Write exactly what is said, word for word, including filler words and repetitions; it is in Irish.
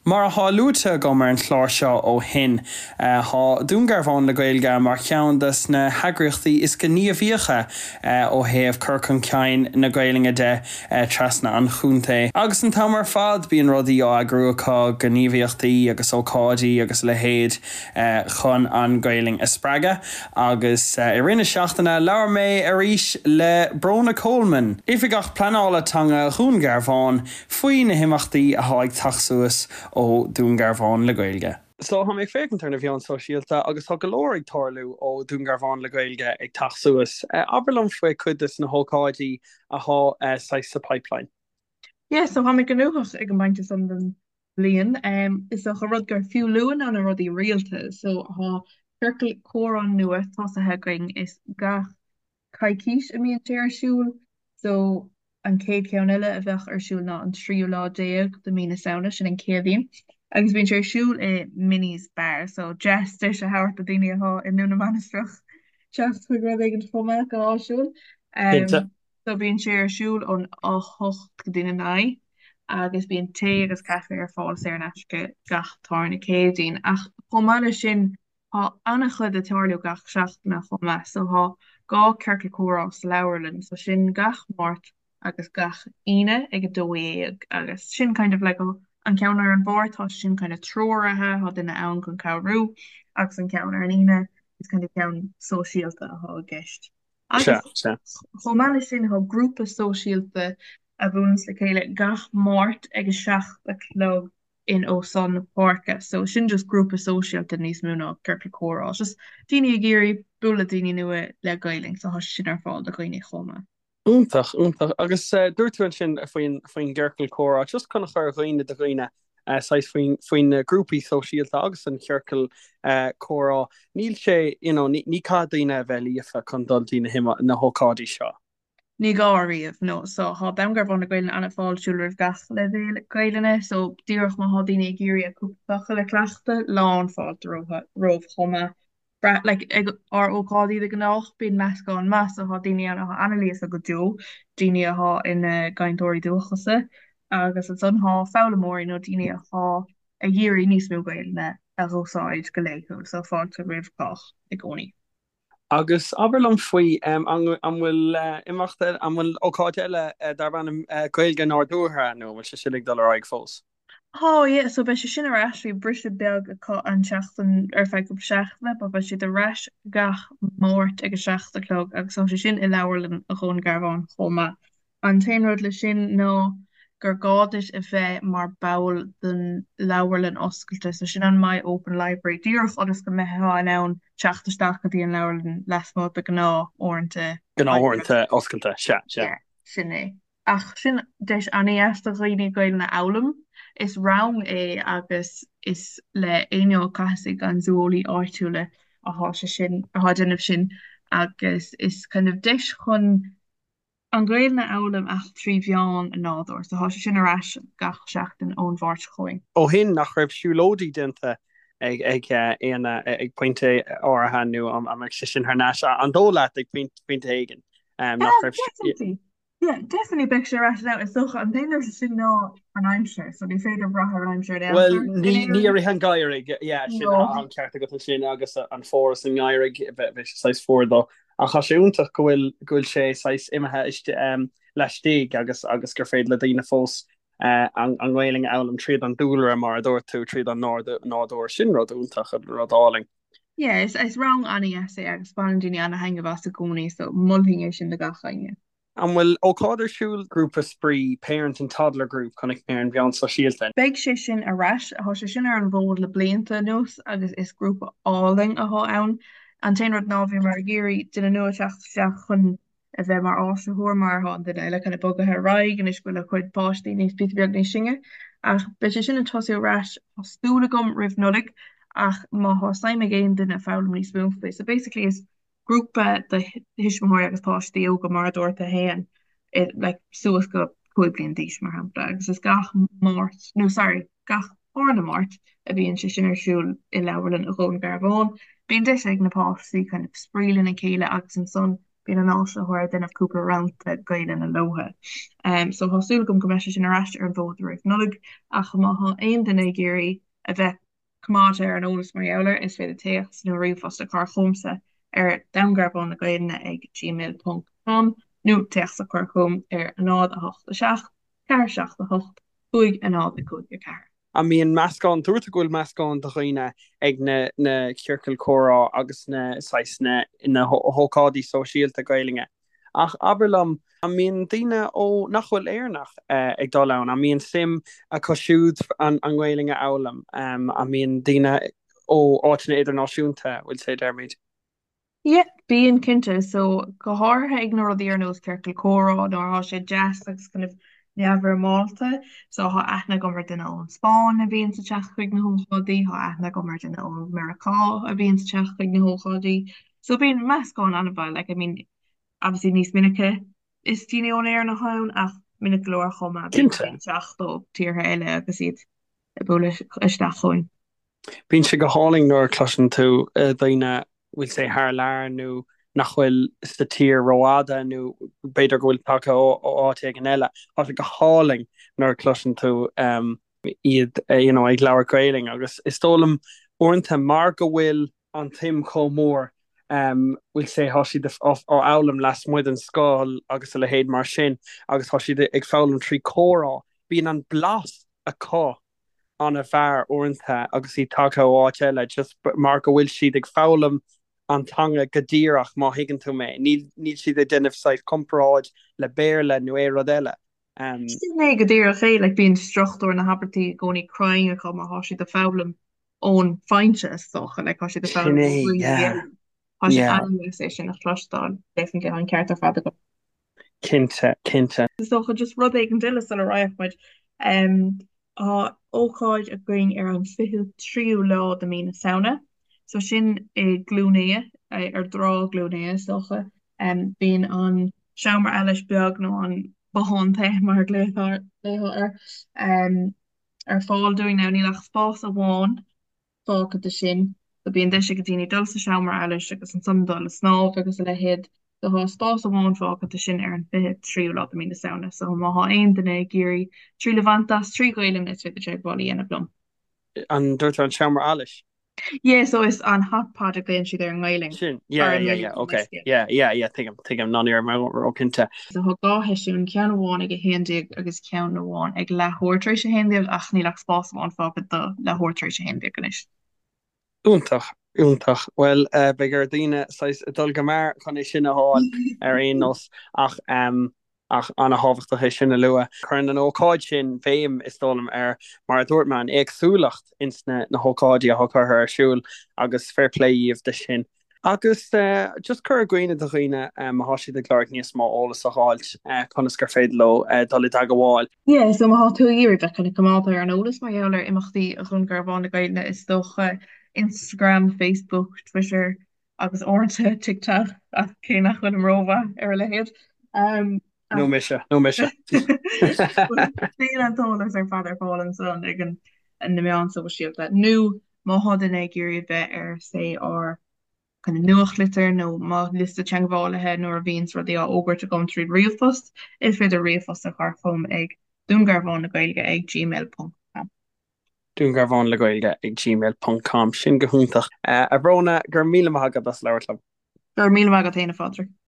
Mar a háúte go mar an chláir seo ó hin há dúngarháin le gailge mar cheandas na heagraíochtaí is go níomhíocha ó héamh curcan cein na gailinge de trasna an chúnta. Agus an tamar fad bíon rudaí á agrúá go níomhíochtaí agus ócádaí agus le héad chun an gailing is spreaga agus i rinne seachtainna leabhar mé arís le Brona Coleman. Ifig gach planálatanga chúngarháin faoin na himachtaí a háig taxúas ó dúngarháin le gailge. So ha mé fécin tarna bhíán sosiálta agus tá golóir ag tarlú ó dúngarháin le gailge ag taxúas. Aberlum foioi chudas na hócáidí a há sais sa pipeline. Yeah, so ha mé ganúchas ag an bainte san den blian. Um, is a rud gur fiú luúin an a rudí rialta. So ha circle córan nua tá a heagring is gach caiiciis a míon téir siúil. So an céad ceann eile a bheith ar siúil ná an tríú lá déag do mína saona sin an céadín. Agus bíonn sé siúil i minis bar, so jester se hairt a daine ath in nuna manistrach just chu rud ag an fóma go áisiúil. Um, so bíonn sé ar siúil ón á hocht go duine nai, agus bíonn té agus cafe ar fáil sé ar an eisce gach tarna céadín. Ach fómáile sin há anna chud a tarliú gach seachtainna fóma, so há gá circle córás leabharlann, so sin gach mát agus gach ine ag a dóéag agus sin kind of like a, an counter an board tá sin kind of trorathe há duine ann chun cabhrú agus an counter an ine is kind of ceann sosiálta a há gist. Chomáile sin há grúpa sosiálta a bhúnas le chéile gach mát ag seach a clog in ó san na parka, so sin just grúpa sosiálta níos múna circle córás. Just daoine a géirí bula daoine nua le gailing, so há sin ar fáil a gcuoine chuma. Úntach, úntach. Agus uh, dúirtuin sin faoin faoin ggheirceil córa, just chuna chuir roiine de roiine uh, sais faoin faoin uh, grúpaí sosiálta agus an cheirceil uh, córa. Níl sé, you know, ní, ní cá daoine bheith líofa chun dul daoine hima na hócádaí seo. Ní gá riamh, no. So há damgar bhna gailen anna fáilsiúil gach le gaiilene, so díoch má há daoine ag géirí a cúpacha le cleachta, lán fáilte roh chuma. Like ar ócádaí de gnách bíon meascán más a há daine an analíos a go dú daine ath in gaiintóirí dúchasa agus an son há fálamóí nó daine ath a dhéirí níos mó gailne a rósáid go léú so fáilte rihcach i gcónaí. Agus aberlum faoi um, an bhfuil uh, imachta an bhfuil ócáid eile uh, dar bhain uh, gailge nádútha nó bhfuil sé silig dul ar ag fós. Oh yeah, so be se sin a ras vi brise beg a ko an seachtan ar fe go seachna, ba be si de ras gach mórt ag a seachtalog agus so se sin i lewerlen a chun garhán choma. An teinrod le sin nó gur gáis a bheith mar bail den lewerlen oskulte, so sin an my open library. Dúch agus go methe an ann seachtasteach a dí an lewerlen lesmó be gná orintnta. Gná orintnta oskulte, se, se. Sin é. Ach sin deis aní eiste réine goil na álam. Is rang é agus is le éo caiigh an zoolaí áitiúile a há se sin a há denmh sin agus is kind of deis chun an gréil na álam ach trí bheán a nádor, so há se sin arás gach seachtain ón bhart choing. Ó hin nach raibh siúlódí dinta ag ag éana ag pointe áirithe nu am am se sin th náis an dóla ag pointe éigen. Yeah, definitely picture right out is so and then there's a sin no an aimimsir, so they say the bra an aimimsir. Well, ní ní ar an gairig, yeah, sin an ceart go sin agus an fóras an gairig sais for do. A cha séúntaach gohfuil gohfuil sé sais imethe iste um, leistíigh agus agus gur féad le daoine fós uh, an an ghailing álam tríad an dúlra mar a dúir tú tríad an nádúir sin rodúntaach a rodáling. Yeah, it's it's wrong ani essay agus spandini an hang of us a goni, so mulling sin de gachaine. And will ócáidir siúil grúpa sprí parent and toddler group chunig ar an bhean sosiálta. Beag sé sin a ras a há sé sin ar an bhód le blianta nuas agus is grúpa áling a há ann an téanrad nábhí mar géirí duna nua teach chun a bheith mar ás thuair mar há den eile chuna bogathe raig an is bhfuil a chuid páistí níos bit beag ní singe ach be sé sin an tosaí ras á stúla gom rih nodig ach má há saime géin duna fálam níos múmfa. So basically is grúpa de hisismóir agus páistí óga mar dúirta héan it like suas go chuig blion díis mar hapla agus is gach mát no sorry gach orna mát a bhíonn sé sin arsúil i lewerlin a chun garbhán. Bíon deis ag na páistí kind of sprílin a chéile agus an son bín an ása chuir denmh cúpla roundta gaiile na lotha. Um, so hosúla gom go me sin arráiste ar bód raibh nulig a go maitha aon duna géirí a bheith cumáte ar an ólas mar jouler is féidir teach nó riomhfos a car chumsa ar dagrabán na gaiine ag gmail punt com nó teach a chuir chum ar an nád a hocht a seach, ceir seach a hocht, chuig a nád a chuig a ceir. A míon meascán dúirta ghfuil meascán do chuoine ag na na ceircail chórá agus na saisna ina hócádí sosiálta gaiilinge. Ach aberlam a míon daine ó nachhfuil éarnach uh, ag dá len, a míon sim a cosisiúd an an gaiilinge álam um, a míon daine ó áitina idirnáisiúnta bhfuil sé dermid. Yeah, bíon cinnte so go hátha ag nó dtíar nós ceircail chórá nó há sé jazz agus kind of never Malta so ha aithna gomar duine ón Spáin a bhíon sa teach chuig na hóchadaí, ha aithna gomar duine ón Americá a bhíon sa teach chuig na hóchadaí. So bíon meascán anna bhil, like, I mean, obviously níos minice is tíine ón air na hain ach minic glóir chuma Cinnte. teach do tíortha eile agus iad i bula isteach chuin. Bhín si go háling nóir clusan tú uh, daine bhfuil sé haar lear nó nachhfuil sa tír roáda nó beidir gohfuil take ó áte an eile. Tá go háling nóir clusan tú um, iad uh, you know, ag leabhar gailing agus is tólam orintanta mar go bhfuil an tim chomór um, bhfuil sé thosaí ó álam las muid an scáil agus a le héad mar sin agus thosaí ag fálam trí chórá. Bhíon an blas a cá an a bhar orintanta agus í take ó áte eile just mar go bhfuil siad ag fálam antanga gadíach má higann tú mé. Níl siad a denmh sáid compráid le béirle nó é rodile. Um, né go dtíar ché le bíon struchtú na habertí gcóí crying a chum a háisi de fálam ón feinte socha le háisi de fálam Sinné, yeah. há sé Yeah. an sé sin nach chlostáil definitely an ceart ar fada go. Cinnte, cinnte. Socha just rud ag an duile san a raithmuid um, á óáid a going ar an fiú tríú lá do mína saona. So sin i glúnéa ar drá glúnéa socha um, bíon an seamar eiles beag nó an bahánta mar léthar ar um, ar fáil doing ná nílach spás a bháin fácha de sin so bíon de go dtíine dul sa seamar eiles agus an sundal a snáb agus a le héad so há spás a bháin fácha de sin ar an fi tríú lá a mína saona so má há aon duna géirí trí levantas trí goilem is fi sé body ina blom. An dúirt an seamar eilis. Yeah, so it's on hot project then she there in Wailing. Sin. Yeah, yeah, yeah, okay. Yeah, yeah, yeah, think I'm think I'm non ar mar cinnte. So ha gá heisiún cean bháin ag a hendig agus cean bháin ag le hóirtrééis sé hendig ach ní le spás an fá do le hóirtrééis sé hendig ganis. Úntach, úntach. Well, uh, begur daine dul go mar chun é sin a háil ar aon nos ach um, ach anna hábhacht a sinna lua. Chun an ócáid sin féim is tólam ar mar a dúirt man agsúlacht insna na hócáidí a thuchar ar siúil agus fairpléíomh de sin. Agus uh, just chur a gcuoine do chuoine um, háisi de gláir níos má ólas a háilt uh, chunas gur féad lo uh, dul ag a bháil. Yeah, so má tú íir be chuna cumáta ar an ólas mar heler imachtaí a chun gur bháinna gaile is docha Instagram, Facebook, Twitter agus orintanta TikTok a cé nach chun am róha ar le héad. Um, No mise, no mise. Ní an tólas ar fad ar fáil son ag an na meán so síalt le nu má hadin ag géirí bheith ar sé ar kind of nuachlitter nó má liste teangálathe nó a víns rudí á ógur a gom tríd rialfast is féidir rialfast a chu fóm ag dúngarháin na gailge ag gmail punt com. Dúngarháin le gailge ag gmail punt com sin go húntaach. Uh, a brona gur míle maigad as leirlam. Gur míle maigad héna fádra.